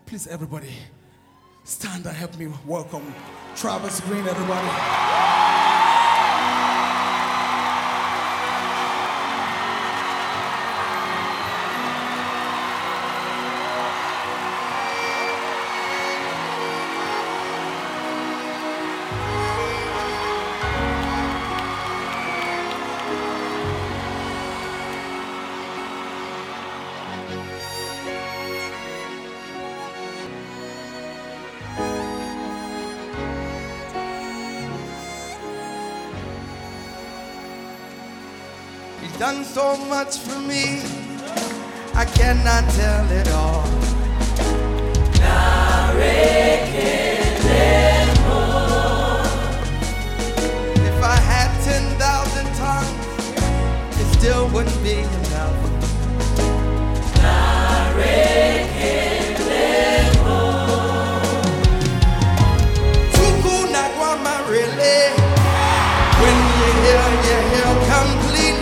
Please, everybody, stand and help me welcome Travis Green, everybody. He's done so much for me, I cannot tell it all. If I had 10,000 tongues, it still wouldn't be enough. Tuku Nagwama really, when you hear completely.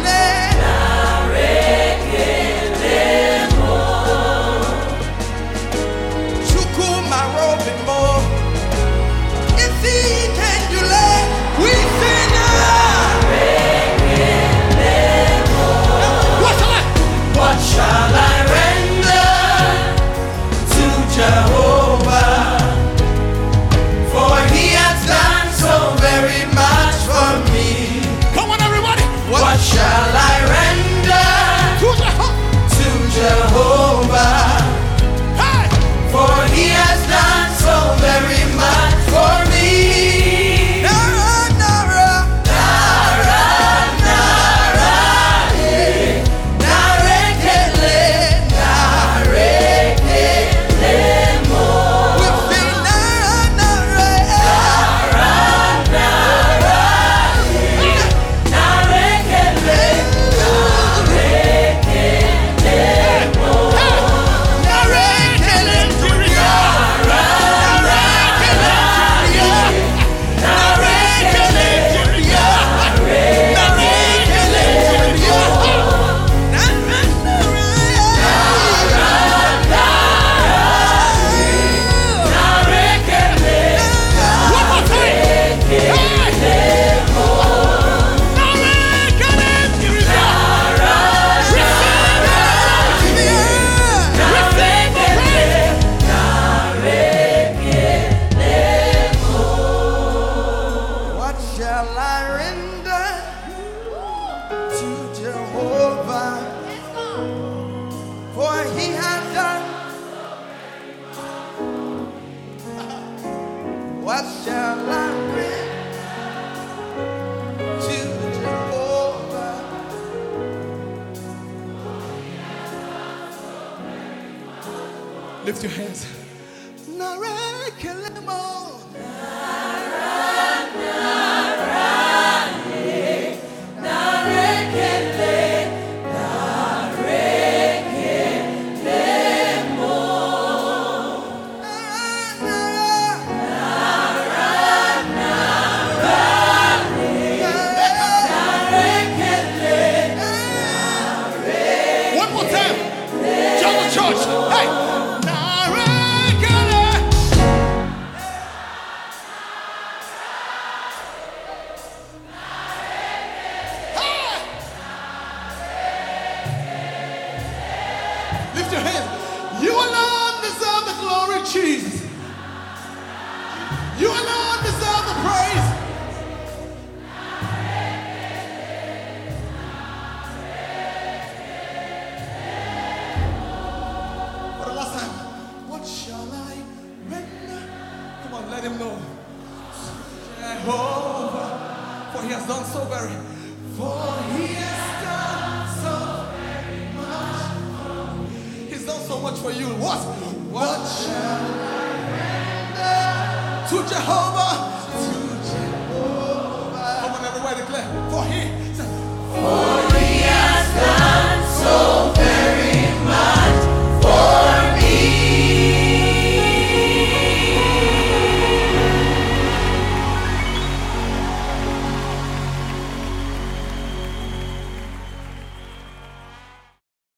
What shall I render to Jehovah? For he has done so very much for me. Come on, everybody. What shall I render to Jehovah? Hey! For he has done so very much for me. What shall I render to Jehovah? Lift your hands. One more time. Jungle Church. Hey. Lift your hands. You alone deserve the glory, Jesus. You alone deserve the praise. For the last time, what shall I render? Come on, let him know. Jehovah, for he has done so very. For he has done so very much. He's done so much for you. What shall I render to Jehovah? To Jehovah. Come on, everybody declare. For he said, for